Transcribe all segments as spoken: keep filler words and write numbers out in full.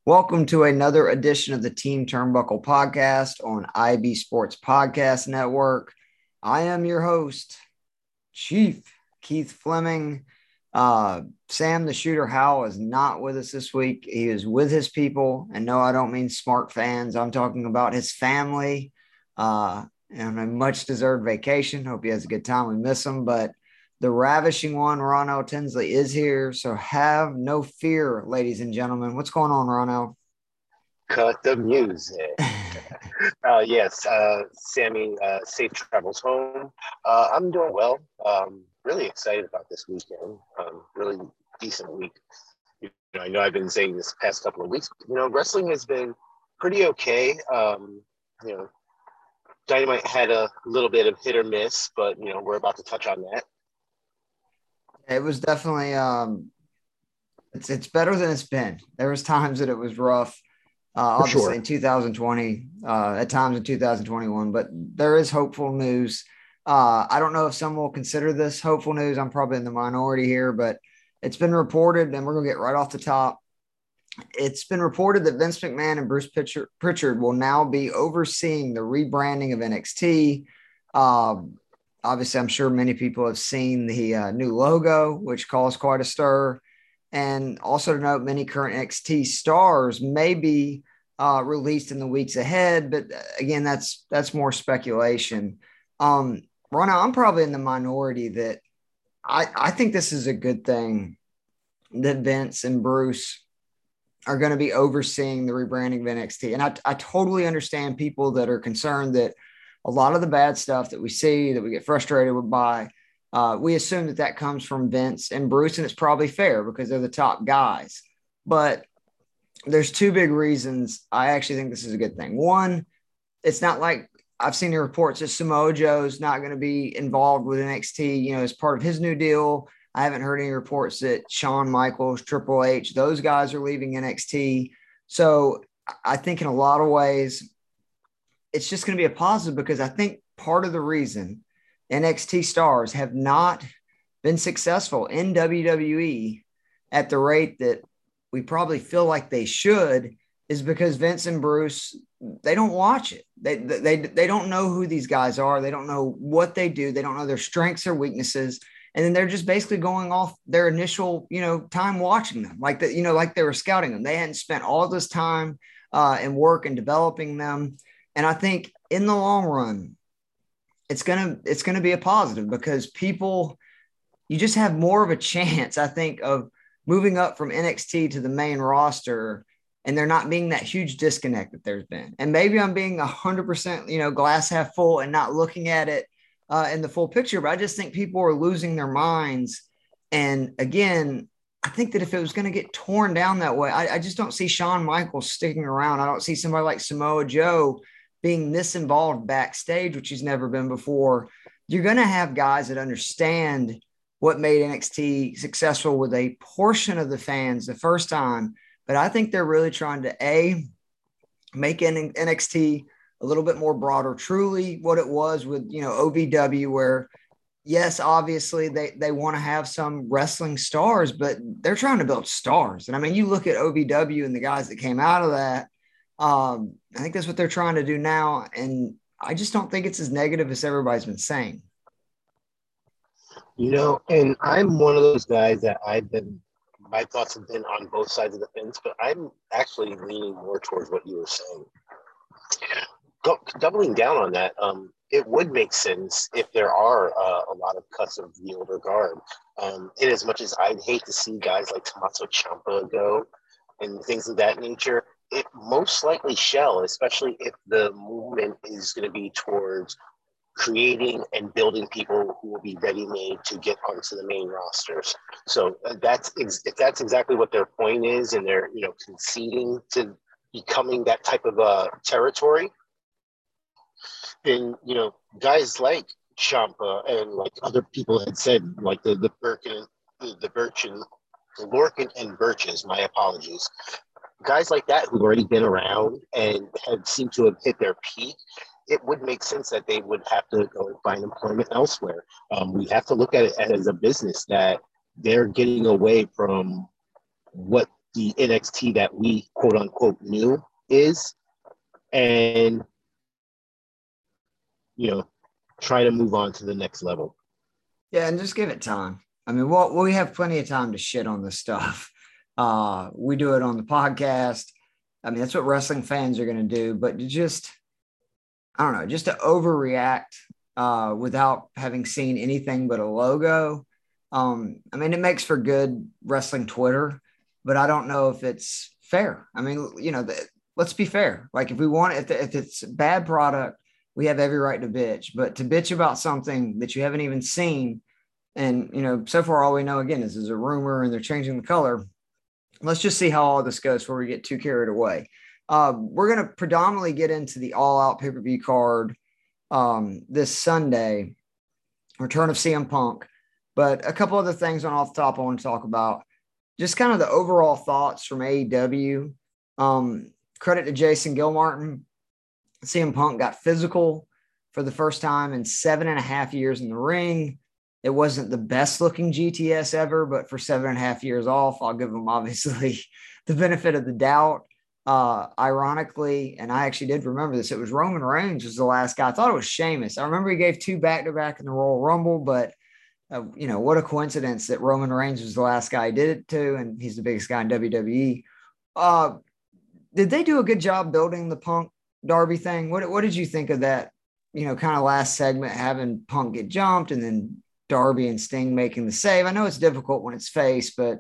Welcome to another edition of the Team Turnbuckle podcast on I B Sports Podcast Network. I am your host, Chief Keith Fleming. Uh, Sam the Shooter Howell is not with us this week. He is with his people. And no, I don't mean smart fans. I'm talking about his family uh, and a much-deserved vacation. Hope he has a good time. We miss him, but the ravishing one, Ronell Tinsley, is here. So have no fear, ladies and gentlemen. What's going on, Ronell? Cut the music. uh, yes, uh, Sammy, uh, safe travels home. Uh, I'm doing well. Um, really excited about this weekend. Um, really decent week. You know, I know I've been saying this past couple of weeks. You know, wrestling has been pretty okay. Um, you know, Dynamite had a little bit of hit or miss, but you know, we're about to touch on that. It was definitely um, it's it's better than it's been. There was times that it was rough. Uh, For obviously, sure. in two thousand twenty, uh, at times in two thousand twenty-one, but there is hopeful news. Uh, I don't know if some will consider this hopeful news. I'm probably in the minority here, but it's been reported, and we're going to get right off the top. It's been reported that Vince McMahon and Bruce Pritchard, Pritchard will now be overseeing the rebranding of N X T. Um, obviously, I'm sure many people have seen the uh, new logo, which caused quite a stir. And also to note, many current N X T stars may be uh, released in the weeks ahead, but uh, again, that's that's more speculation. Um, Rona, I'm probably in the minority that I, I think this is a good thing that Vince and Bruce are going to be overseeing the rebranding of N X T. And I, I totally understand people that are concerned that a lot of the bad stuff that we see, that we get frustrated with by, uh, we assume that that comes from Vince and Bruce, and it's probably fair because they're the top guys. But there's two big reasons I actually think this is a good thing. One, it's not like I've seen the reports that Samoa Joe's not going to be involved with N X T, you know, as part of his new deal. I haven't heard any reports that Shawn Michaels, Triple H, those guys are leaving N X T. So I think in a lot of ways, it's just going to be a positive because I think part of the reason N X T stars have not been successful in W W E at the rate that we probably feel like they should is because Vince and Bruce, they don't watch it. They, they, they don't know who these guys are. They don't know what they do. They don't know their strengths or weaknesses. And then they're just basically going off their initial, you know, time watching them, like that, you know, like they were scouting them. They hadn't spent all this time uh, and work and developing them. And I think in the long run, it's gonna it's gonna be a positive because people, you just have more of a chance, I think, of moving up from N X T to the main roster, and there not being that huge disconnect that there's been. And maybe I'm being a hundred percent, you know, glass half full and not looking at it uh, in the full picture. But I just think people are losing their minds. And again, I think that if it was going to get torn down that way, I, I just don't see Shawn Michaels sticking around. I don't see somebody like Samoa Joe being this involved backstage, which he's never been before. You're going to have guys that understand what made N X T successful with a portion of the fans the first time. But I think they're really trying to, A, make N X T a little bit more broader, truly what it was with, you know, O V W, where, yes, obviously they, they want to have some wrestling stars, but they're trying to build stars. And I mean, you look at O V W and the guys that came out of that, um, I think that's what they're trying to do now. And I just don't think it's as negative as everybody's been saying. You know, and I'm one of those guys that I've been, my thoughts have been on both sides of the fence, but I'm actually leaning more towards what you were saying. Go, doubling down on that, um, it would make sense if there are uh, a lot of cuts of the older guard. Um, in as much as I'd hate to see guys like Tommaso Ciampa go and things of that nature, it most likely shall, especially if the movement is going to be towards creating and building people who will be ready-made to get onto the main rosters. So uh, that's ex- if that's exactly what their point is, and they're you know conceding to becoming that type of uh, territory, then you know guys like Ciampa and like other people had said, like the the Birkin, the, the Birchin, the Lorcan and Birches. My apologies. Guys like that who've already been around and have seemed to have hit their peak, it would make sense that they would have to go and find employment elsewhere. Um, we have to look at it as a business that they're getting away from what the N X T that we quote unquote knew is, and you know, try to move on to the next level. Yeah, and just give it time. I mean, what well, we have plenty of time to shit on this stuff. Uh, we do it on the podcast. I mean, that's what wrestling fans are going to do. But to just, I don't know, just to overreact uh, without having seen anything but a logo. Um, I mean, it makes for good wrestling Twitter, but I don't know if it's fair. I mean, you know, the, let's be fair. Like if we want, if, the, if it's a bad product, we have every right to bitch. But to bitch about something that you haven't even seen, and you know, so far all we know again is is a rumor, and they're changing the color. Let's just see how all this goes before we get too carried away. Uh, we're going to predominantly get into the all-out pay-per-view card um, this Sunday, return of C M Punk. But a couple other things on off the top I want to talk about. Just kind of the overall thoughts from A E W. Um, credit to Jason Gilmartin. C M Punk got physical for the first time in seven and a half years in the ring. It wasn't the best looking G T S ever, but for seven and a half years off, I'll give him obviously the benefit of the doubt. Uh, ironically, and I actually did remember this, it was Roman Reigns was the last guy. I thought it was Sheamus. I remember he gave two back-to-back in the Royal Rumble, but uh, you know, what a coincidence that Roman Reigns was the last guy he did it to, and he's the biggest guy in W W E. Uh, did they do a good job building the Punk Darby thing? What, what did you think of that, you know, kind of last segment, having Punk get jumped and then Darby and Sting making the save? I know it's difficult when it's face, but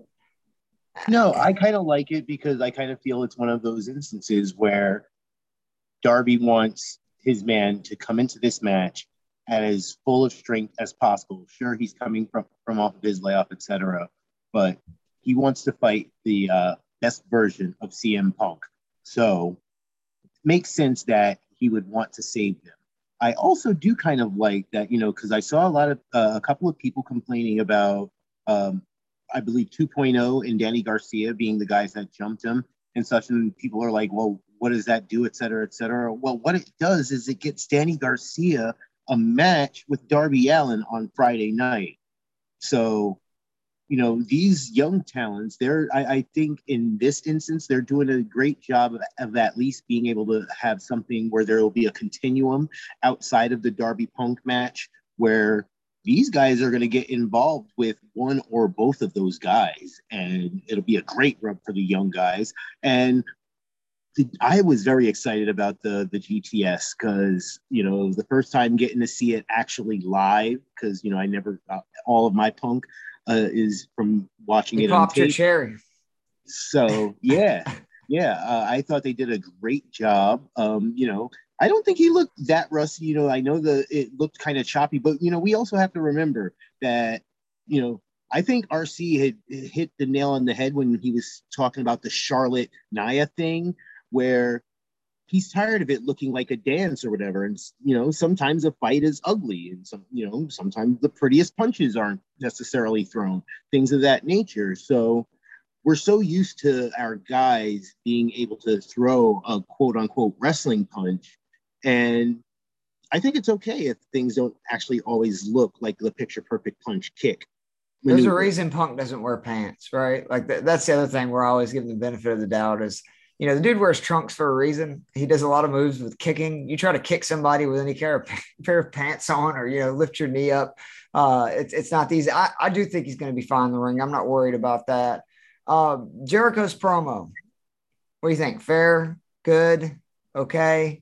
no, I kind of like it because I kind of feel it's one of those instances where Darby wants his man to come into this match as full of strength as possible. Sure, he's coming from, from off of his layoff, et cetera, but he wants to fight the uh, best version of C M Punk. So it makes sense that he would want to save them. I also do kind of like that, you know, because I saw a lot of, uh, a couple of people complaining about, um, I believe two point oh and Danny Garcia being the guys that jumped him and such. And people are like, well, what does that do, et cetera, et cetera. Well, what it does is it gets Danny Garcia a match with Darby Allin on Friday night. So, you know, these young talents, they're, I, I think in this instance, they're doing a great job of, of at least being able to have something where there will be a continuum outside of the Darby Punk match where these guys are going to get involved with one or both of those guys. And it'll be a great rub for the young guys. And the, I was very excited about the, the G T S because, you know, the first time getting to see it actually live, because, you know, I never, uh, all of my Punk uh, is from watching he it popped on your tape. cherry. So, yeah, yeah, uh, I thought they did a great job. Um, you know, I don't think he looked that rusty. You know, I know the it looked kind of choppy, but, you know, we also have to remember that, you know, I think R C had hit the nail on the head when he was talking about the Charlotte Nia thing, where he's tired of it looking like a dance or whatever. And, you know, sometimes a fight is ugly and some, you know, sometimes the prettiest punches aren't necessarily thrown, things of that nature. So we're so used to our guys being able to throw a quote unquote wrestling punch. And I think it's okay if things don't actually always look like the picture perfect punch kick. There's maneuver. a reason Punk doesn't wear pants, right? Like th- that's the other thing we're always giving the benefit of the doubt is, you know, the dude wears trunks for a reason. He does a lot of moves with kicking. You try to kick somebody with any pair of, pair of pants on or, you know, lift your knee up. Uh, it's, it's not easy. I, I do think he's going to be fine in the ring. I'm not worried about that. Uh, Jericho's promo. What do you think? Fair? Good? Okay?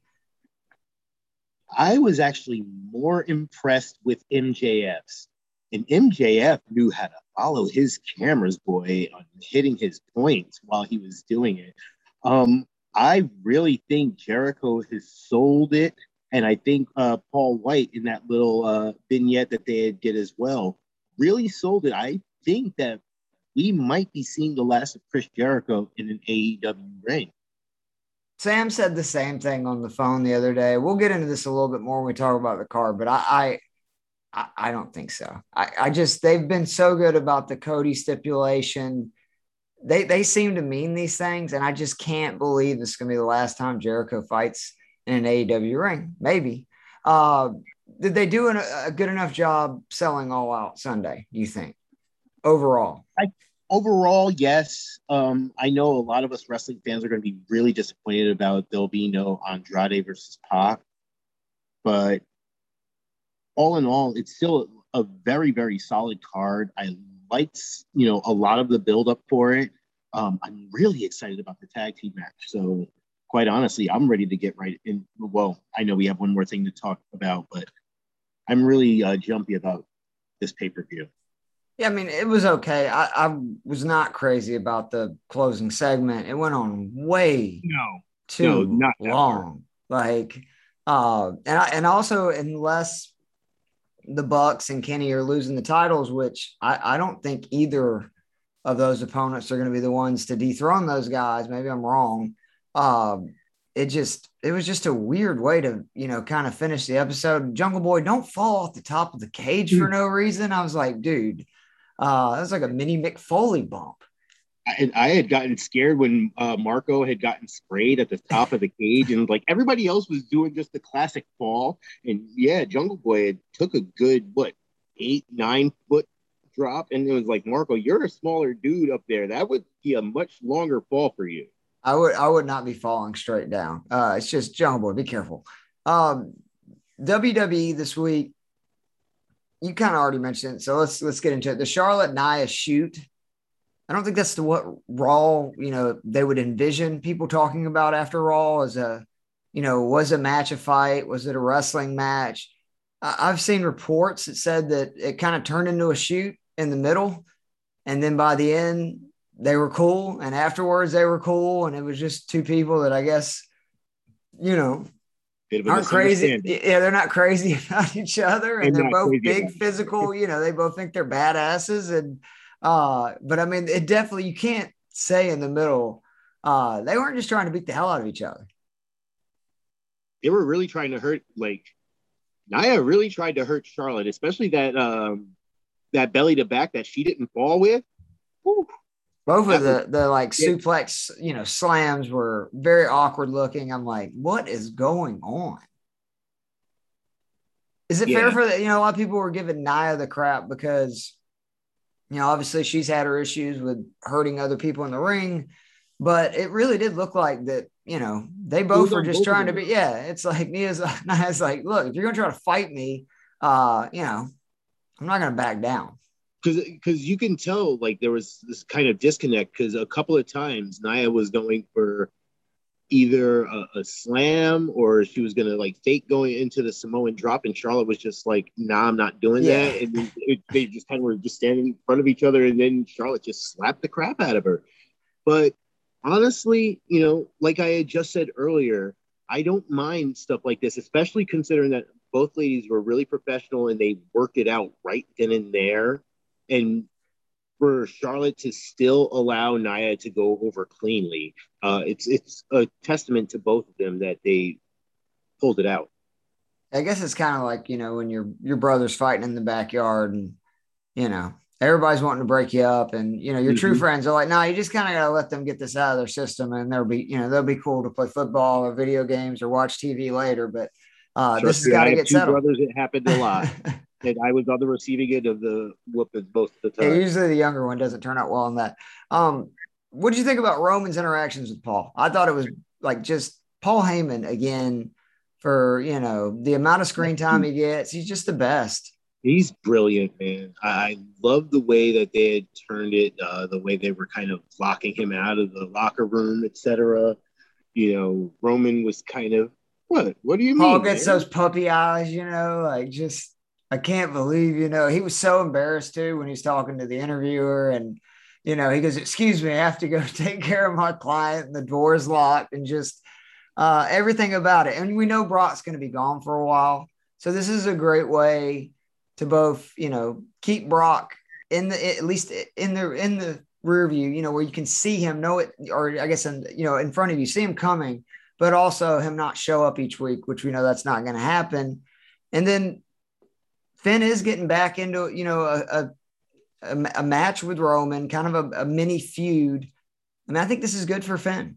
I was actually more impressed with M J F's. And M J F knew how to follow his cameras, boy, on hitting his points while he was doing it. Um, I really think Jericho has sold it. And I think uh, Paul White in that little uh, vignette that they did as well really sold it. I think that we might be seeing the last of Chris Jericho in an A E W ring. Sam said the same thing on the phone the other day. We'll get into this a little bit more when we talk about the card, but I I, I don't think so. I, I just they've been so good about the Cody stipulation. They they seem to mean these things, and I just can't believe this is going to be the last time Jericho fights in an A E W ring. Maybe. Uh, did they do an, a good enough job selling All Out Sunday, do you think, overall? I overall, yes. Um, I know a lot of us wrestling fans are going to be really disappointed about there'll be no Andrade versus Pac, but all in all, it's still a very, very solid card. I liked, you know, a lot of the build up for it. Um, I'm really excited about the tag team match. So, quite honestly, I'm ready to get right in. Well, I know we have one more thing to talk about, but I'm really uh, jumpy about this pay per view. Yeah, I mean, it was okay. I, I was not crazy about the closing segment. It went on way No, no, too not that part. long. Like, uh, and I, and also unless the Bucks and Kenny are losing the titles, which I, I don't think either of those opponents are going to be the ones to dethrone those guys. Maybe I'm wrong. Um, it just it was just a weird way to, you know, kind of finish the episode. Jungle Boy, don't fall off the top of the cage for no reason. I was like, dude, uh, that was like a mini Mick Foley bump. I, I had gotten scared when uh, Marco had gotten sprayed at the top of the cage, and like everybody else was doing just the classic fall. And yeah, Jungle Boy had took a good what eight nine foot drop, and it was like, Marco, you're a smaller dude up there. That would be a much longer fall for you. I would I would not be falling straight down. Uh, it's just Jungle Boy. Be careful. Um, W W E this week. You kind of already mentioned it, so let's let's get into it. The Charlotte Nia shoot. I don't think that's the what Raw, you know, they would envision people talking about after Raw as a, you know, was a match a fight? Was it a wrestling match? I, I've seen reports that said that it kind of turned into a shoot in the middle. And then by the end, they were cool. And afterwards, they were cool. And it was just two people that I guess, you know, aren't crazy. Yeah, they're not crazy about each other. And, and they're both big physical, you know, they both think they're badasses. And, Uh, but I mean, it definitely, you can't say in the middle, uh, they weren't just trying to beat the hell out of each other. They were really trying to hurt, like, Nia really tried to hurt Charlotte, especially that, um, that belly to back that she didn't fall with. Whew. Both that of the, was, the like yeah. suplex, you know, slams were very awkward looking. I'm like, what is going on? Is it yeah. fair for that? You know, a lot of people were giving Nia the crap because, you know, obviously she's had her issues with hurting other people in the ring, but it really did look like that, you know, they both were just trying to be, yeah, it's like Nia's, Nia's like, look, if you're going to try to fight me, uh, you know, I'm not going to back down. Because because you can tell, like, there was this kind of disconnect because a couple of times Nia was going for either a, a slam or she was going to, like, fake going into the Samoan drop, and Charlotte was just like, nah, I'm not doing yeah. that. And it, they just kind of were just standing in front of each other, and then Charlotte just slapped the crap out of her. But honestly, you know, like I had just said earlier, I don't mind stuff like this, especially considering that both ladies were really professional and they worked it out right then and there. And for Charlotte to still allow Nia to go over cleanly, uh, it's it's a testament to both of them that they pulled it out. I guess it's kind of like, you know, when your your brother's fighting in the backyard and, you know, everybody's wanting to break you up, and, you know, your mm-hmm. true friends are like, no, you just kind of got to let them get this out of their system, and they'll be, you know, they'll be cool to play football or video games or watch T V later. But uh, this has got to get two settled. Brothers, it happened a lot. And I was on the receiving end of the whooping both the time. Yeah, usually the younger one doesn't turn out well on that. Um, what did you think about Roman's interactions with Paul? I thought it was like just Paul Heyman again for, you know, the amount of screen time he gets. He's just the best. He's brilliant, man. I love the way that they had turned it, uh, the way they were kind of locking him out of the locker room, et cetera. You know, Roman was kind of, what? What do you Paul mean? Paul gets man? those puppy eyes, you know, like just, I can't believe, you know, he was so embarrassed too when he's talking to the interviewer, and, you know, he goes, excuse me, I have to go take care of my client, and the door's locked, and just uh, everything about it. And we know Brock's going to be gone for a while. So this is a great way to both, you know, keep Brock in the, at least in the, in the rear view, you know, where you can see him, know it, or I guess, in, you know, in front of you, see him coming, but also him not show up each week, which we know that's not going to happen. And then Finn is getting back into, you know, a, a, a match with Roman, kind of a, a mini feud. I mean, I think this is good for Finn.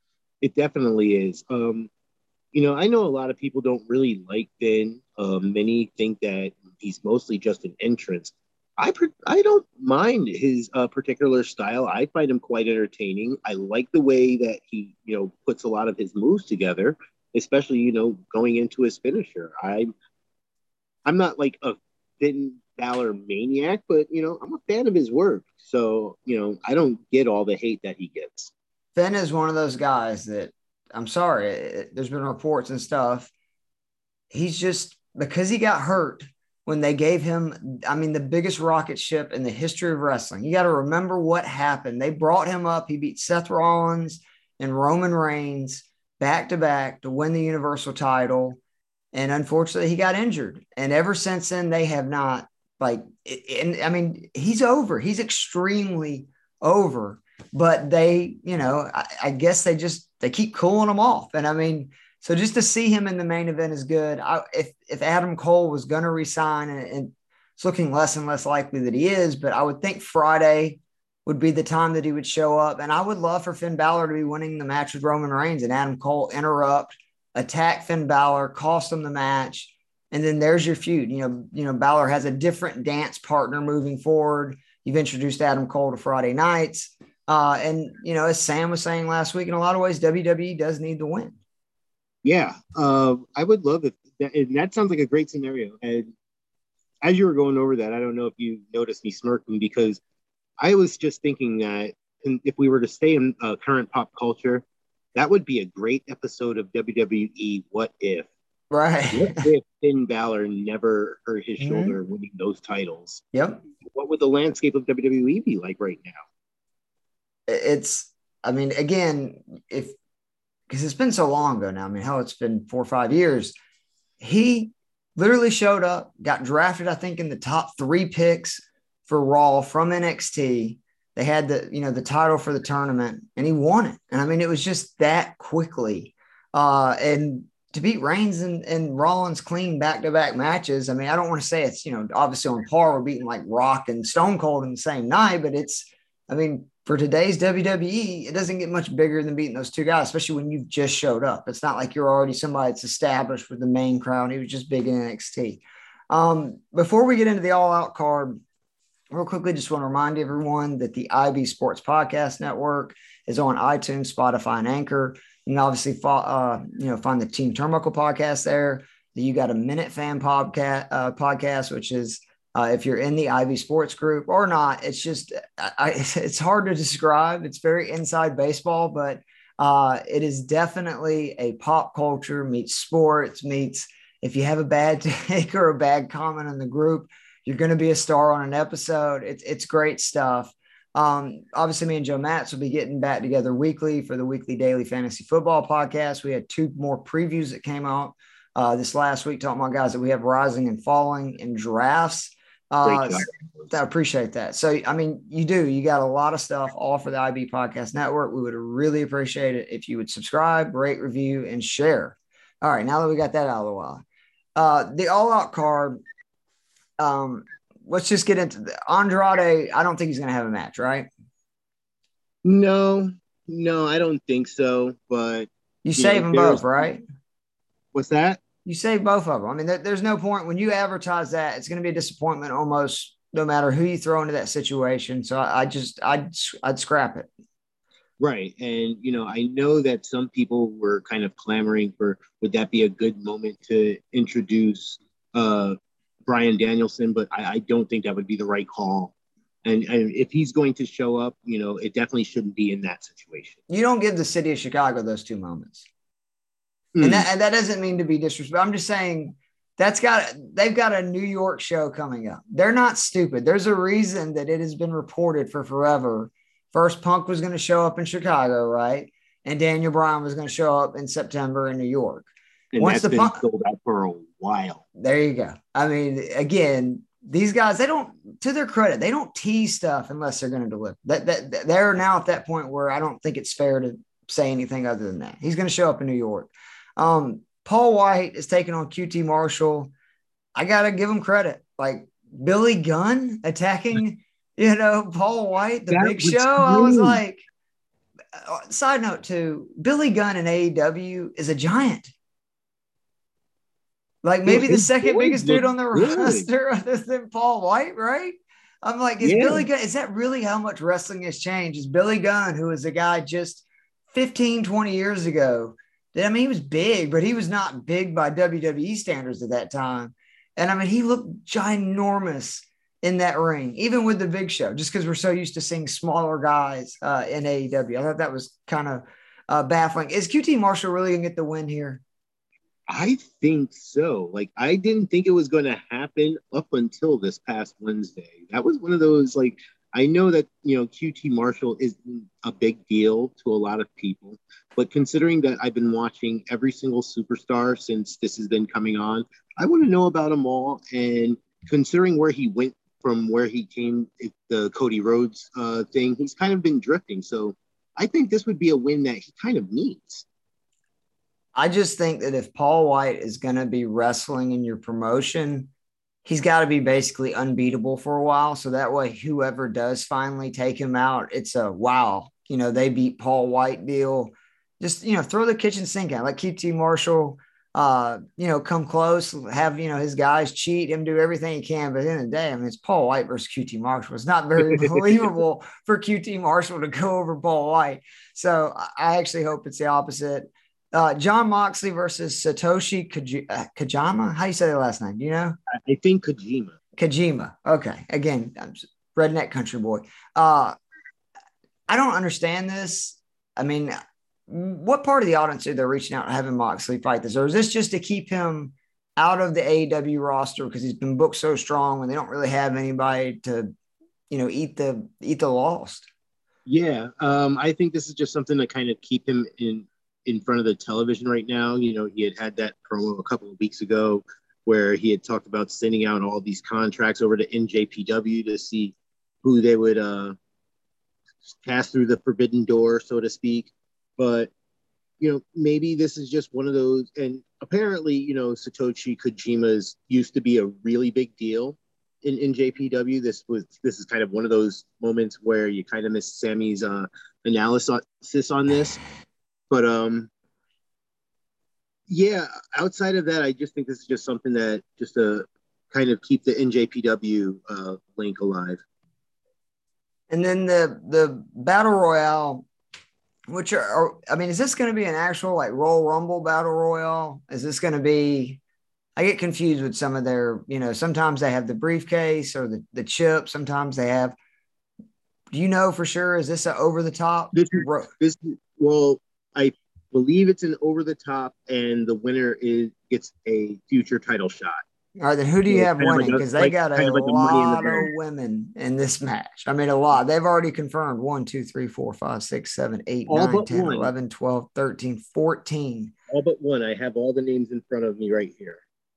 It definitely is. Um, you know, I know a lot of people don't really like Finn. Um, many think that he's mostly just an entrance. I I don't mind his uh, particular style. I find him quite entertaining. I like the way that he, you know, puts a lot of his moves together, especially, you know, going into his finisher. I'm I'm not like a Finn Balor maniac, but you know, I'm a fan of his work. So, you know, I don't get all the hate that he gets. Finn is one of those guys that I'm sorry, it, there's been reports and stuff. He's just because he got hurt when they gave him, I mean, the biggest rocket ship in the history of wrestling. You got to remember what happened. They brought him up. He beat Seth Rollins and Roman Reigns back to back to win the Universal title. And unfortunately, he got injured. And ever since then, they have not, like, and I mean, he's over. He's extremely over. But they, you know, I, I guess they just, they keep cooling him off. And I mean, so just to see him in the main event is good. I, if if Adam Cole was going to resign, and, and it's looking less and less likely that he is, but I would think Friday would be the time that he would show up. And I would love for Finn Balor to be winning the match with Roman Reigns and Adam Cole interrupt, attack Finn Balor, cost him the match, and then there's your feud. You know, you know, Balor has a different dance partner moving forward. You've introduced Adam Cole to Friday nights. Uh, and, you know, as Sam was saying last week, in a lot of ways, W W E does need the win. Yeah, uh, I would love it. That, and that sounds like a great scenario. And as you were going over that, I don't know if you noticed me smirking because I was just thinking that if we were to stay in uh, current pop culture, that would be a great episode of W W E What If. Right. What if Finn Balor never hurt his mm-hmm. shoulder winning those titles? Yep. What would the landscape of W W E be like right now? It's, I mean, again, if, because it's been so long ago now. I mean, hell, it's been four or five years. He literally showed up, got drafted, I think, in the top three picks for Raw from N X T. They had the, you know, the title for the tournament, and he won it. And I mean, it was just that quickly. Uh, and to beat Reigns and, and Rollins clean back-to-back matches, I mean, I don't want to say it's, you know, obviously on par with beating like Rock and Stone Cold in the same night, but it's, I mean, for today's W W E, it doesn't get much bigger than beating those two guys, especially when you've just showed up. It's not like you're already somebody that's established with the main crowd. He was just big in N X T. Um, before we get into the all-out card, real quickly, just want to remind everyone that the I B Sports Podcast Network is on iTunes, Spotify, and Anchor. You can obviously fo- uh, you know, find the Team Turnbuckle podcast there. You got a Minute Fan podcast, uh, podcast, which is Uh, if you're in the I V Sports group or not, it's just, I, it's hard to describe. It's very inside baseball, but uh, it is definitely a pop culture meets sports meets. If you have a bad take or a bad comment in the group, you're going to be a star on an episode. It's, it's great stuff. Um, obviously, me and Joe Matz will be getting back together weekly for the weekly daily fantasy football podcast. We had two more previews that came out uh, this last week, talking about guys that we have rising and falling in drafts. Uh, I appreciate that. So, I mean, you do, you got a lot of stuff all for the I B Podcast Network. We would really appreciate it if you would subscribe, rate, review, and share. All right. Now that we got that out of the way, uh, the all out card, um, let's just get into the Andrade. I don't think he's going to have a match, right? No, no, I don't think so. But you, you save know, them both, right? What's that? You save both of them. I mean, there, there's no point when you advertise that. It's going to be a disappointment almost no matter who you throw into that situation. So I, I just, I'd, I'd scrap it. Right. And, you know, I know that some people were kind of clamoring for, would that be a good moment to introduce uh, Bryan Danielson? But I, I don't think that would be the right call. And, and if he's going to show up, you know, it definitely shouldn't be in that situation. You don't give the city of Chicago those two moments. Mm. And that, and that doesn't mean to be disrespectful. I'm just saying that's got, they've got a New York show coming up. They're not stupid. There's a reason that it has been reported for forever. First, Punk was going to show up in Chicago, right? And Daniel Bryan was going to show up in September in New York. And Once that's the been Punk, sold out for a while. There you go. I mean, again, these guys, they don't, to their credit, they don't tease stuff unless they're going to deliver. That, that, they're now at that point where I don't think it's fair to say anything other than that. He's going to show up in New York. Um, Paul White is taking on Q T Marshall. I got to give him credit. Like Billy Gunn attacking, you know, Paul White, the that big show. True. I was like, uh, side note too, Billy Gunn in A E W is a giant. Like maybe yeah, the second biggest dude on the good. roster other than Paul White, right? I'm like, is Yeah. Billy Gunn, is that really how much wrestling has changed? Is Billy Gunn, who was a guy just fifteen, twenty years ago, that, I mean, he was big, but he was not big by W W E standards at that time. And I mean, he looked ginormous in that ring, even with the Big Show, just because we're so used to seeing smaller guys uh, in A E W. I thought that was kind of uh, baffling. Is Q T Marshall really going to get the win here? I think so. Like, I didn't think it was going to happen up until this past Wednesday. That was one of those, like, I know that, you know, Q T Marshall isn't a big deal to a lot of people, but considering that I've been watching every single superstar since this has been coming on, I want to know about them all. And considering where he went from where he came, the Cody Rhodes uh, thing, he's kind of been drifting. So I think this would be a win that he kind of needs. I just think that if Paul White is going to be wrestling in your promotion, he's got to be basically unbeatable for a while. So that way, whoever does finally take him out, it's a wow, you know, they beat Paul White deal. Just, you know, throw the kitchen sink out, let Q T Marshall, uh, you know, come close, have, you know, his guys cheat him, do everything he can. But at the end of the day, I mean, it's Paul White versus Q T Marshall. It's not very believable for Q T Marshall to go over Paul White. So I actually hope it's the opposite. Uh, John Moxley versus Satoshi Kaj- uh, Kajima. How do you say the last name? Do you know? I think Kojima. Kojima. Okay. Again, I'm just redneck country boy. Uh, I don't understand this. I mean, what part of the audience are they reaching out and having Moxley fight this? Or is this just to keep him out of the A E W roster because he's been booked so strong when they don't really have anybody to, you know, eat the eat the lost? Yeah. Um, I think this is just something to kind of keep him in in front of the television right now. You know, he had had that promo a couple of weeks ago where he had talked about sending out all these contracts over to N J P W to see who they would uh, pass through the forbidden door, so to speak. But, you know, maybe this is just one of those, and apparently, you know, Satoshi Kojima's used to be a really big deal in N J P W. This was, this is kind of one of those moments where you kind of miss Sammy's uh, analysis on this. But um, yeah, outside of that, I just think this is just something that just to kind of keep the N J P W uh, link alive. And then the the battle royale, which are, are I mean, is this going to be an actual like Royal Rumble battle royale? Is this going to be? I get confused with some of their, you know, sometimes they have the briefcase or the the chip. Sometimes they have. Do you know for sure? Is this an over the top? This is, this well. I believe it's an over the top, and the winner is gets a future title shot. All right, then who do you so have winning? Because like they got a like lot of women in this match. I mean, a lot. They've already confirmed one, two, three, four, five, six, seven, eight, all nine, ten, one. eleven, twelve, thirteen, fourteen. All but one. I have all the names in front of me right here.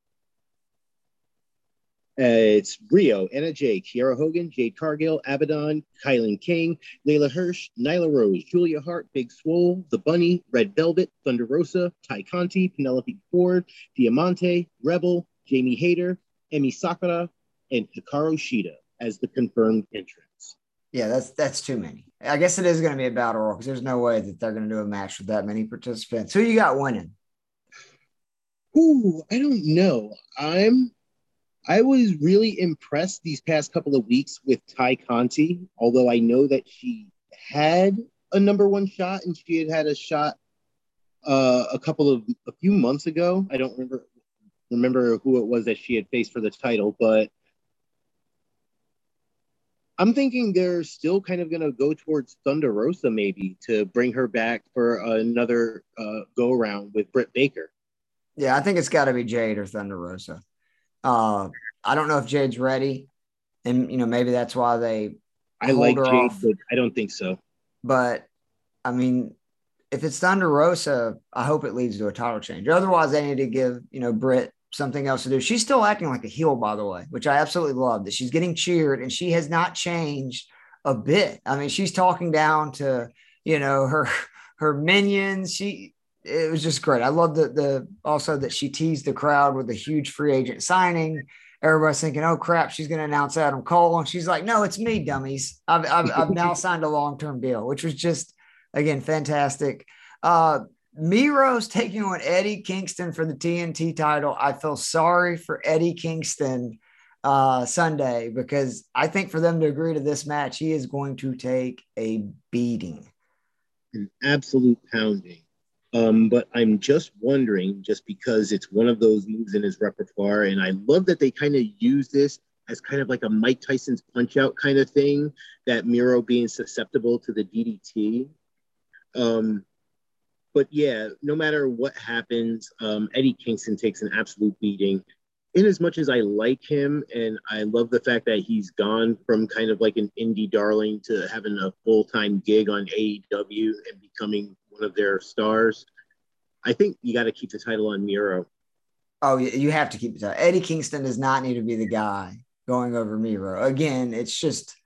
Uh, it's Rio, Anna Jay, Kiera Hogan, Jade Cargill, Abaddon, Kylan King, Layla Hirsch, Nyla Rose, Julia Hart, Big Swole, The Bunny, Red Velvet, Thunder Rosa, Ty Conti, Penelope Ford, Diamante, Rebel, Jamie Hayter, Emi Sakura, and Hikaru Shida as the confirmed entrants. Yeah, that's that's too many. I guess it is going to be a battle royal because there's no way that they're going to do a match with that many participants. Who you got winning? Ooh, I don't know. I'm I was really impressed these past couple of weeks with Ty Conti, although I know that she had a number one shot and she had had a shot uh, a couple of a few months ago. I don't remember remember who it was that she had faced for the title, but I'm thinking they're still kind of going to go towards Thunder Rosa maybe to bring her back for another uh, go around with Britt Baker. Yeah, I think it's got to be Jade or Thunder Rosa. Uh, I don't know if Jade's ready, and you know maybe that's why they. I like Jade, off. But I don't think so. But I mean, if it's Thunder Rosa, I hope it leads to a title change. Otherwise, they need to give you know Britt something else to do. She's still acting like a heel, by the way, which I absolutely love. That she's getting cheered, and she has not changed a bit. I mean, she's talking down to you know her her minions. She. It was just great. I love the the also that she teased the crowd with a huge free agent signing. Everybody's thinking, "Oh crap, she's going to announce Adam Cole," and she's like, "No, it's me, dummies. I've I've, I've now signed a long term deal," which was just again fantastic. Uh, Miro's taking on Eddie Kingston for the T N T title. I feel sorry for Eddie Kingston. uh, Sunday, because I think for them to agree to this match, he is going to take a beating. An absolute pounding. Um, but I'm just wondering, just because it's one of those moves in his repertoire, and I love that they kind of use this as kind of like a Mike Tyson's punch out kind of thing, that Miro being susceptible to the D D T. Um, but yeah, no matter what happens, um, Eddie Kingston takes an absolute beating. In as much as I like him, and I love the fact that he's gone from kind of like an indie darling to having a full-time gig on A E W and becoming one of their stars, I think you got to keep the title on Miro. Oh, you have to keep it tight. Eddie Kingston does not need to be the guy going over Miro. Again, it's just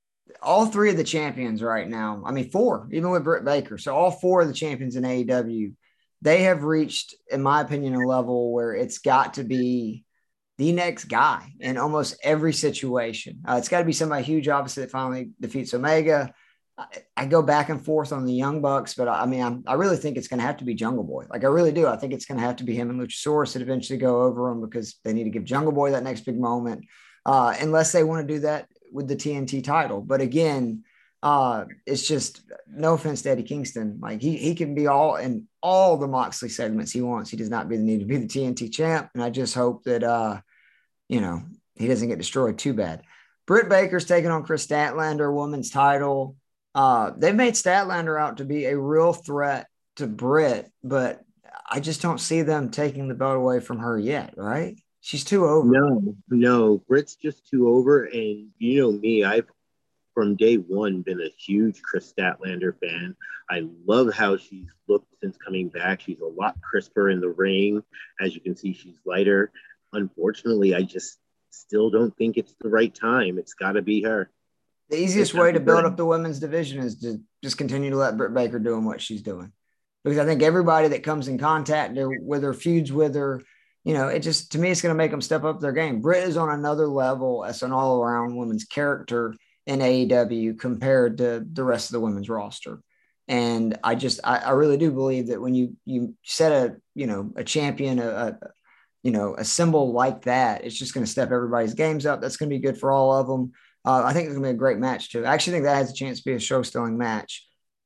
all three of the champions right now. I mean, four, even with Britt Baker. So all four of the champions in A E W, they have reached, in my opinion, a level where it's got to be the next guy in almost every situation. Uh, it's got to be somebody huge, obviously, that finally defeats Omega. I, I go back and forth on the Young Bucks, but I, I mean, I'm, I really think it's going to have to be Jungle Boy. Like, I really do. I think it's going to have to be him and Luchasaurus that eventually go over him, because they need to give Jungle Boy that next big moment, uh, unless they want to do that with the T N T title. But again, uh, it's just, no offense to Eddie Kingston. Like, he he can be all in all the Moxley segments he wants. He does not be the need to be the T N T champ. And I just hope that, uh, you know, he doesn't get destroyed too bad. Britt Baker's taking on Chris Statlander, women's title. Uh, they made Statlander out to be a real threat to Britt, but I just don't see them taking the belt away from her yet, right? She's too over. No, no, Britt's just too over. And you know me, I've from day one been a huge Chris Statlander fan. I love how she's looked since coming back. She's a lot crisper in the ring. As you can see, she's lighter. Unfortunately, I just still don't think it's the right time. It's got to be her. The easiest way to build up the women's division is to just continue to let Britt Baker doing what she's doing. Because I think everybody that comes in contact with her, feuds with her, you know, it just, to me, it's going to make them step up their game. Britt is on another level as an all-around women's character in A E W compared to the rest of the women's roster. And I just, I, I really do believe that when you you set a, you know, a champion, a, a you know, a symbol like that, it's just going to step everybody's games up. That's going to be good for all of them. Uh, I think it's going to be a great match too. I actually think that has a chance to be a show-stealing match.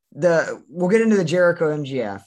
The we'll get into the Jericho M G F.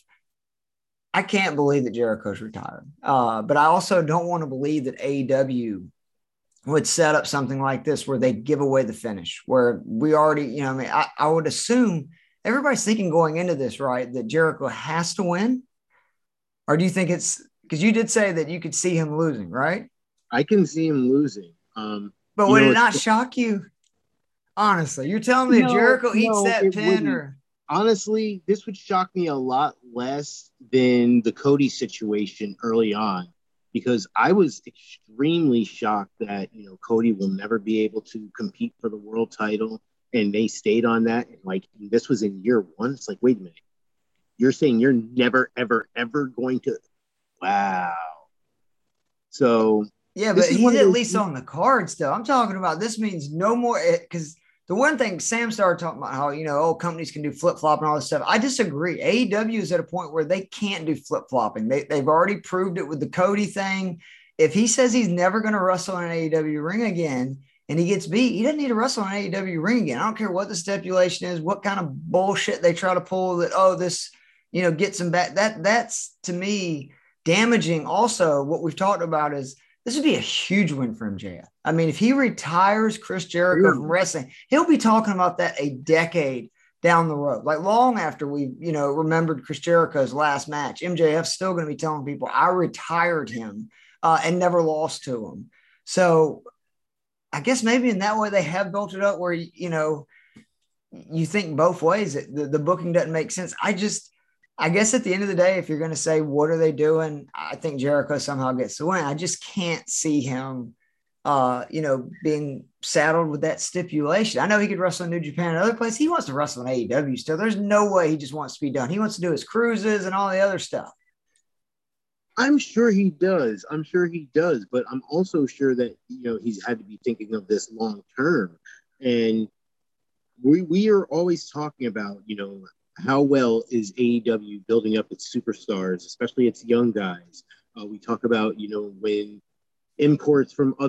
I can't believe that Jericho's retired, uh, but I also don't want to believe that A E W would set up something like this where they give away the finish. Where we already, you know, I mean, I, I would assume everybody's thinking going into this, right, that Jericho has to win, or do you think it's because you did say that you could see him losing, right? I can see him losing. Um, but would know, it not shock you? Honestly, you're telling me no, Jericho no, eats that pin wouldn't. or honestly, this would shock me a lot less than the Cody situation early on, because I was extremely shocked that, you know, Cody will never be able to compete for the world title, and they stayed on that. And like, this was in year one. It's like, wait a minute, you're saying you're never, ever, ever going to, wow. So yeah, but he's at least on the cards though. I'm talking about, this means no more, because the one thing Sam started talking about, how, you know, oh, companies can do flip-flop and all this stuff. I disagree. A E W is at a point where they can't do flip-flopping. They, they've already proved it with the Cody thing. If he says he's never going to wrestle in an A E W ring again and he gets beat, he doesn't need to wrestle in an A E W ring again. I don't care what the stipulation is, what kind of bullshit they try to pull that, oh, this, you know, gets him back. That That's, to me, damaging. Also, what we've talked about is, this would be a huge win for M J F. I mean, if he retires Chris Jericho from wrestling, he'll be talking about that a decade down the road, like long after we, you know, remembered Chris Jericho's last match. M J F's still going to be telling people, I retired him uh, and never lost to him. So I guess maybe in that way they have built it up where, you know, you think both ways. The, the booking doesn't make sense. I just, I guess at the end of the day, if you're going to say, what are they doing? I think Jericho somehow gets the win. I just can't see him, uh, you know, being saddled with that stipulation. I know he could wrestle in New Japan and other places. He wants to wrestle in A E W still. There's no way he just wants to be done. He wants to do his cruises and all the other stuff. I'm sure he does. I'm sure he does. But I'm also sure that, you know, he's had to be thinking of this long term. And we we are always talking about, you know, how well is A E W building up its superstars, especially its young guys? Uh, we talk about, you know, when imports from other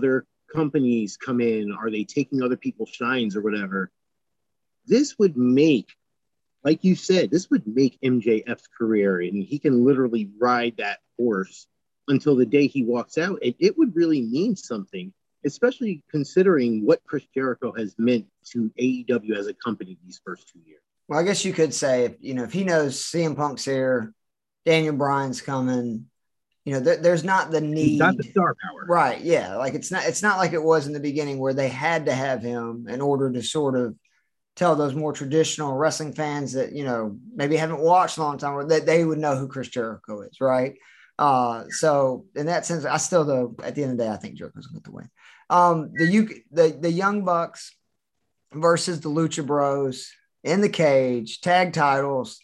companies come in? Are they taking other people's shines or whatever? This would make, like you said, this would make M J F's career, and he can literally ride that horse until the day he walks out. It, it would really mean something, especially considering what Chris Jericho has meant to A E W as a company these first two years. Well, I guess you could say, if, you know, if he knows C M Punk's here, Daniel Bryan's coming, you know, there, there's not the need. He's got the star power. Right. Yeah. Like it's not, it's not like it was in the beginning where they had to have him in order to sort of tell those more traditional wrestling fans that, you know, maybe haven't watched a long time, that they would know who Chris Jericho is. Right. Uh, so in that sense, I still, though, at the end of the day, I think Jericho's going to win. Um, the, U, the, the Young Bucks versus the Lucha Bros in the cage, tag titles.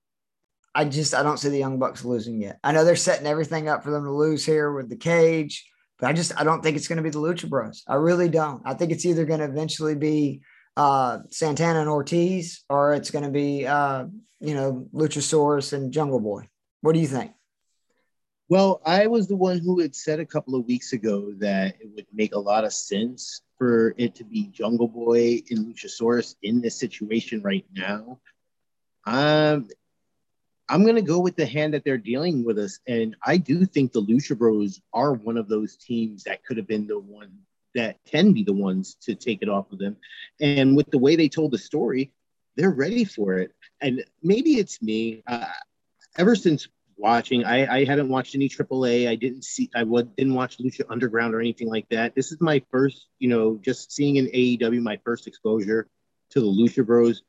I just, I don't see the Young Bucks losing yet. I know they're setting everything up for them to lose here with the cage, but I just, I don't think it's going to be the Lucha Bros. I really don't. I think it's either going to eventually be uh, Santana and Ortiz, or it's going to be, uh, you know, Luchasaurus and Jungle Boy. What do you think? Well, I was the one who had said a couple of weeks ago that it would make a lot of sense for it to be Jungle Boy and Luchasaurus in this situation right now. Um, I'm going to go with the hand that they're dealing with us. And I do think the Lucha Bros are one of those teams that could have been the one that can be the ones to take it off of them. And with the way they told the story, they're ready for it. And maybe it's me. Uh, ever since watching, I, I haven't watched any triple A. I didn't see, I would, didn't watch Lucha Underground or anything like that. This is my first, you know, just seeing in A E W, my first exposure to the Lucha Bros.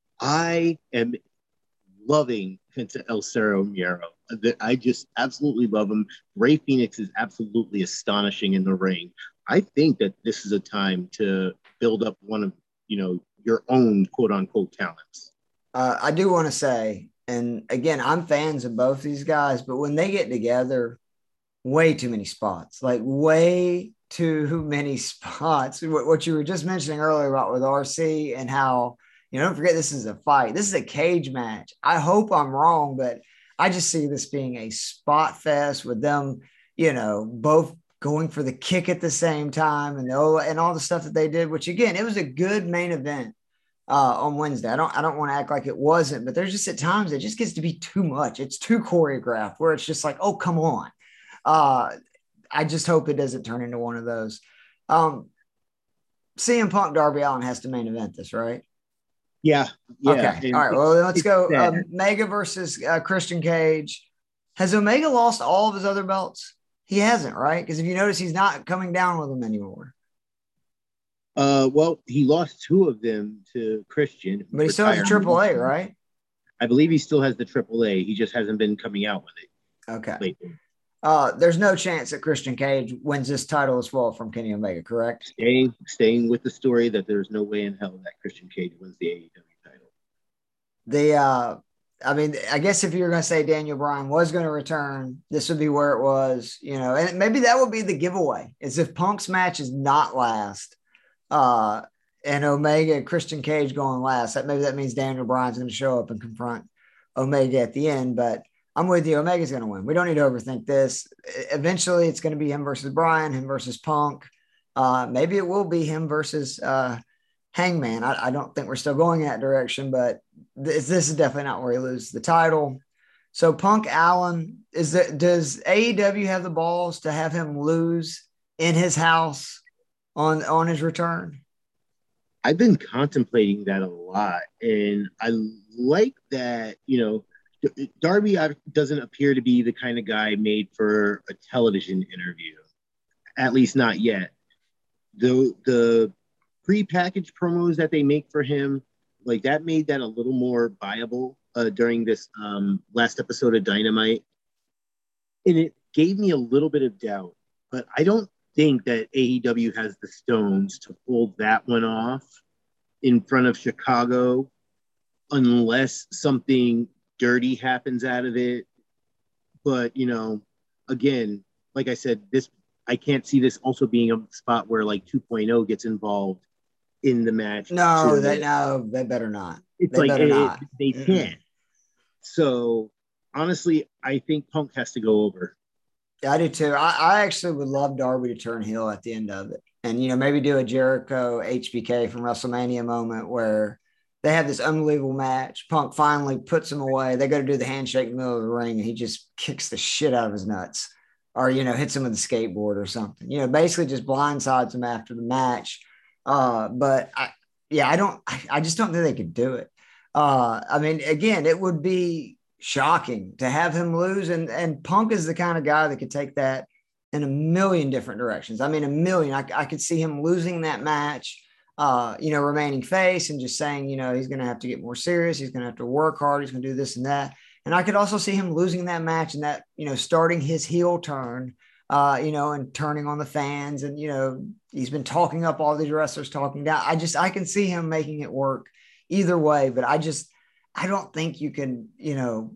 I am loving Penta El Cerro Miedo. I just absolutely love him. Rey Fenix is absolutely astonishing in the ring. I think that this is a time to build up one of, you know, your own quote unquote talents. Uh, I do want to say, and again, I'm fans of both these guys, but when they get together, way too many spots, like way too many spots. What, what you were just mentioning earlier about with R C and how, you know, don't forget, this is a fight. This is a cage match. I hope I'm wrong, but I just see this being a spot fest with them, you know, both going for the kick at the same time and oh, and all the stuff that they did, which again, it was a good main event uh, on Wednesday. I don't, I don't want to act like it wasn't, but there's just at times it just gets to be too much. It's too choreographed where it's just like, oh, come on. Uh, I just hope it doesn't turn into one of those. Um, C M Punk Darby Allin has to main event this, right? Yeah. yeah. Okay. All right. Well, let's go. Uh, Omega versus uh, Christian Cage. Has Omega lost all of his other belts? He hasn't, right? Because if you notice, he's not coming down with them anymore. Uh, well, he lost two of them to Christian, but he still has a triple A, right? I believe he still has the triple A. He just hasn't been coming out with it. Okay. Lately. Uh, there's no chance that Christian Cage wins this title as well from Kenny Omega, correct? Staying, staying with the story that there's no way in hell that Christian Cage wins the A E W title. The, uh, I mean, I guess if you're going to say Daniel Bryan was going to return, this would be where it was, you know, and maybe that would be the giveaway, is if Punk's match is not last, uh, and Omega and Christian Cage going last, that maybe that means Daniel Bryan's going to show up and confront Omega at the end, but I'm with you. Omega's going to win. We don't need to overthink this. Eventually, it's going to be him versus Bryan, him versus Punk. Uh, maybe it will be him versus uh, Hangman. I, I don't think we're still going in that direction, but this, this is definitely not where he loses the title. So Punk Allen, is that, does A E W have the balls to have him lose in his house on, on his return? I've been contemplating that a lot, and I like that, you know, Darby doesn't appear to be the kind of guy made for a television interview, at least not yet. The the pre-packaged promos that they make for him, like that made that a little more viable uh, during this um, last episode of Dynamite. And it gave me a little bit of doubt, but I don't think that A E W has the stones to pull that one off in front of Chicago unless something dirty happens out of it. But, you know, again, like I said, this, I can't see this also being a spot where like two point oh gets involved in the match. No, they, no, they better not. It's they like, it, not. It, they mm-hmm. can't. So honestly, I think Punk has to go over. Yeah, I do too. I, I actually would love Darby to turn heel at the end of it. and, you know, maybe do a Jericho H B K from WrestleMania moment where they have this unbelievable match. Punk finally puts him away. They go to do the handshake in the middle of the ring, and he just kicks the shit out of his nuts, or, you know, hits him with a skateboard or something. You know, basically just blindsides him after the match. Uh, but I, yeah, I don't, I, I just don't think they could do it. Uh, I mean, again, it would be shocking to have him lose, and and Punk is the kind of guy that could take that in a million different directions. I mean, a million. I, I could see him losing that match, uh, you know, remaining face and just saying, you know, he's going to have to get more serious. He's going to have to work hard. He's going to do this and that. And I could also see him losing that match and that, you know, starting his heel turn, uh, you know, and turning on the fans. And, you know, he's been talking up all these wrestlers, talking down. I just, I can see him making it work either way. But I just, I don't think you can, you know,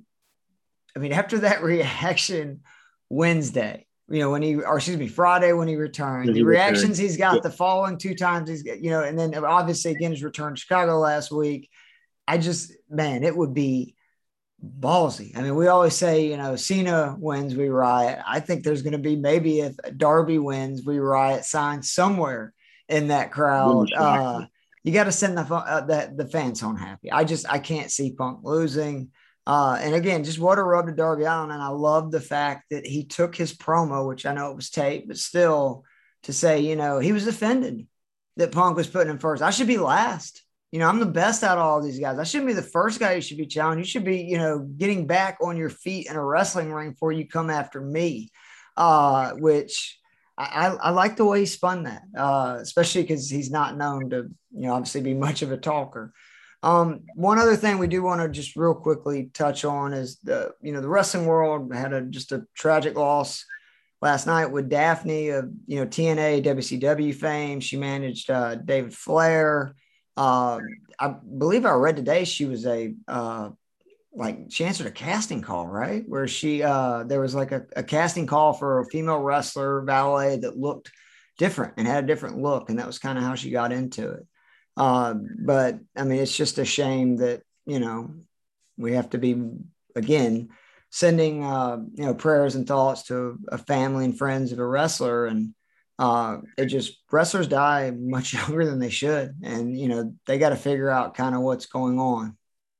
I mean, after that reaction Wednesday, you know, when he, or excuse me, Friday, when he returned, when the he reactions returned. He's got yeah. the following two times he's, you know, and then obviously again, his return to Chicago last week. I just, man, it would be ballsy. I mean, we always say, you know, Cena wins, we riot. I think there's going to be, maybe if Darby wins, we riot sign somewhere in that crowd. Uh, you got to send the, uh, the, the fans home happy. I just, I can't see Punk losing. Uh, and again, just what a rub to Darby Allin. And I love the fact that he took his promo, which I know it was taped, but still to say, you know, he was offended that Punk was putting him first. I should be last. You know, I'm the best out of all these guys. I shouldn't be the first guy you should be challenged. You should be, you know, getting back on your feet in a wrestling ring before you come after me, uh, which I, I like the way he spun that, uh, especially because he's not known to, you know, obviously be much of a talker. Um, one other thing we do want to just real quickly touch on is the, you know, the wrestling world had a, just a tragic loss last night with Daphne of, you know, T N A, W C W fame. She managed uh, David Flair. Uh, I believe I read today she was a uh, like she answered a casting call, right? Where she uh, there was like a, a casting call for a female wrestler ballet that looked different and had a different look, and that was kind of how she got into it. Uh, but I mean, it's just a shame that, you know, we have to be again sending uh, you know, prayers and thoughts to a family and friends of a wrestler. And uh, it just, wrestlers die much younger than they should. And, you know, they got to figure out kind of what's going on.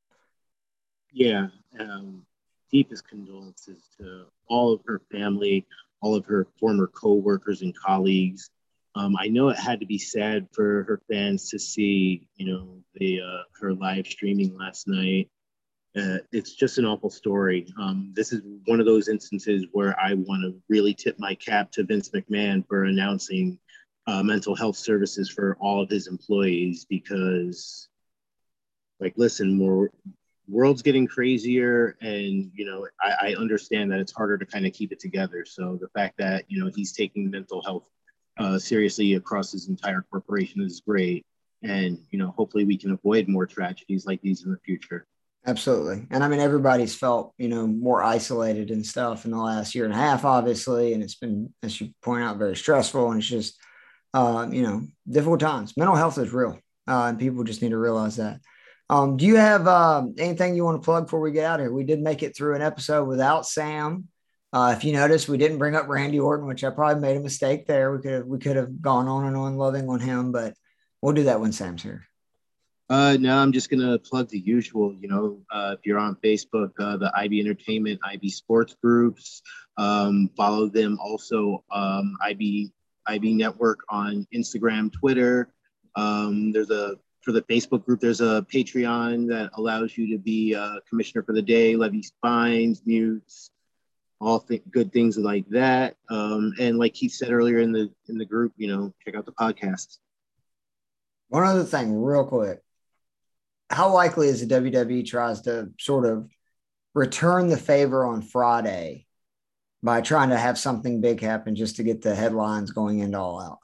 Yeah. Um, deepest condolences to all of her family, all of her former co-workers and colleagues. Um, I know it had to be sad for her fans to see, you know, the uh, her live streaming last night. Uh, it's just an awful story. Um, this is one of those instances where I want to really tip my cap to Vince McMahon for announcing uh, mental health services for all of his employees, because, like, listen, more world's getting crazier, and, you know, I, I understand that it's harder to kind of keep it together. So the fact that, you know, he's taking mental health uh, seriously across his entire corporation is great. And, you know, hopefully we can avoid more tragedies like these in the future. Absolutely. And I mean, everybody's felt, you know, more isolated and stuff in the last year and a half, obviously. And it's been, as you point out, very stressful. And it's just, uh, you know, difficult times. Mental health is real. Uh, and people just need to realize that. Um, do you have uh, anything you want to plug before we get out of here? We did make it through an episode without Sam. Uh, if you notice, we didn't bring up Randy Orton, which I probably made a mistake there. We could have, we could have gone on and on loving on him, but we'll do that when Sam's here. Uh, no, I'm just going to plug the usual, you know, uh, if you're on Facebook, uh, the I B Entertainment, I B Sports groups, um, follow them also, um, I B, I B Network on Instagram, Twitter. Um, there's a, for the Facebook group, there's a Patreon that allows you to be a commissioner for the day, levy fines, mutes, all th- good things like that. Um, and like Keith said earlier in the, in the group, you know, check out the podcast. One other thing real quick. How likely is the W W E tries to sort of return the favor on Friday by trying to have something big happen just to get the headlines going into All Out?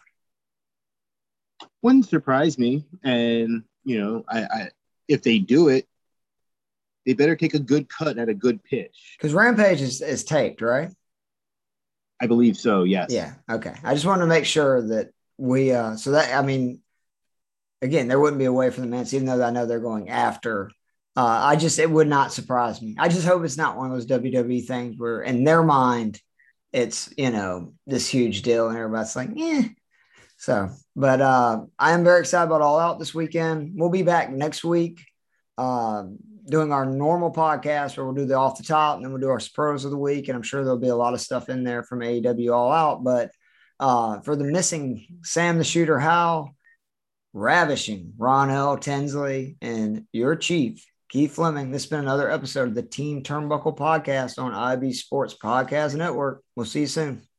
Wouldn't surprise me. And, you know, I, I if they do it, they better take a good cut at a good pitch. Because Rampage is, is taped, right? I believe so, yes. Yeah, okay. I just wanted to make sure that we, uh, so that, I mean, again, there wouldn't be a way for the Mets, even though I know they're going after. Uh, I just, it would not surprise me. I just hope it's not one of those W W E things where in their mind, it's, you know, this huge deal and everybody's like, eh. So, but uh, I am very excited about All Out this weekend. We'll be back next week uh, doing our normal podcast where we'll do the off the top and then we'll do our pros of the week. And I'm sure there'll be a lot of stuff in there from A E W All Out. But uh, for the missing Sam the Shooter Howe, ravishing Ron L. Tinsley, and your chief, Keith Fleming, this has been another episode of the Team Turnbuckle Podcast on I B Sports Podcast Network. We'll see you soon.